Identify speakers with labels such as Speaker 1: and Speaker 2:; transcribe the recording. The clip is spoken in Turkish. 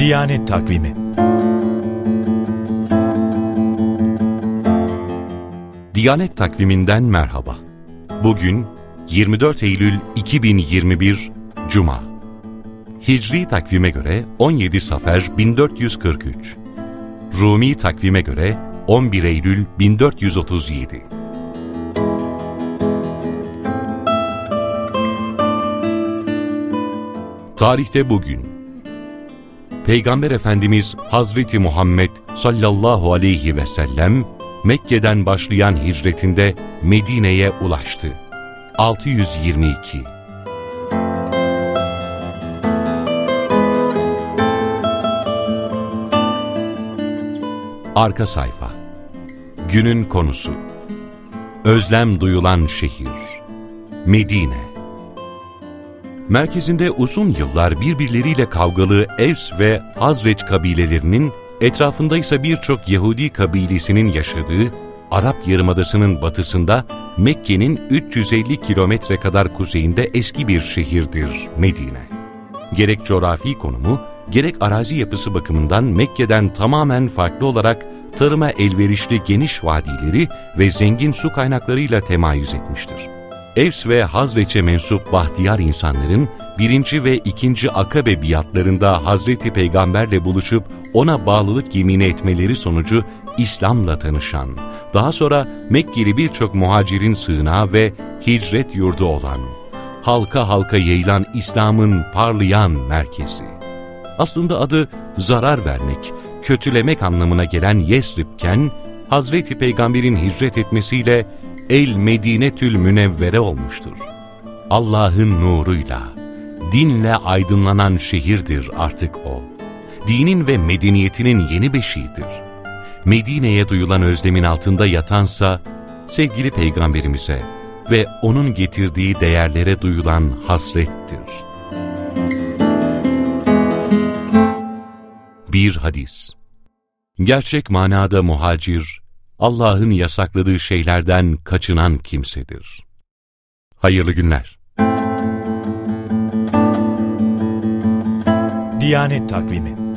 Speaker 1: Diyanet Takvimi.
Speaker 2: Diyanet Takviminden merhaba. Bugün 24 Eylül 2021 Cuma. Hicri takvime göre 17 Safer 1443. Rumi takvime göre 11 Eylül 1437. Tarihte bugün Peygamber Efendimiz Hazreti Muhammed sallallahu aleyhi ve sellem Mekke'den başlayan hicretinde Medine'ye ulaştı. 622. Arka sayfa. Günün konusu: özlem duyulan şehir Medine. Merkezinde uzun yıllar birbirleriyle kavgalı Evs ve Hazreç kabilelerinin, etrafında ise birçok Yahudi kabilesinin yaşadığı Arap Yarımadası'nın batısında Mekke'nin 350 kilometre kadar kuzeyinde eski bir şehirdir Medine. Gerek coğrafi konumu, gerek arazi yapısı bakımından Mekke'den tamamen farklı olarak tarıma elverişli geniş vadileri ve zengin su kaynaklarıyla temayüz etmiştir. Evs ve Hazreç'e mensup bahtiyar insanların 1. ve 2. Akabe biatlarında Hazreti Peygamberle buluşup ona bağlılık yemini etmeleri sonucu İslam'la tanışan, daha sonra Mekkeli birçok muhacirin sığınağı ve hicret yurdu olan, halka halka yayılan İslam'ın parlayan merkezi. Aslında adı zarar vermek, kötülemek anlamına gelen Yesrib'ken, Hazreti Peygamber'in hicret etmesiyle El Medinetül Münevvere olmuştur. Allah'ın nuruyla, dinle aydınlanan şehirdir artık o. Dinin ve medeniyetinin yeni beşiğidir. Medine'ye duyulan özlemin altında yatansa, sevgili Peygamberimize ve onun getirdiği değerlere duyulan hasrettir. Bir hadis. Gerçek manada muhacir, Allah'ın yasakladığı şeylerden kaçınan kimsedir. Hayırlı günler.
Speaker 1: Diyanet Takvimi.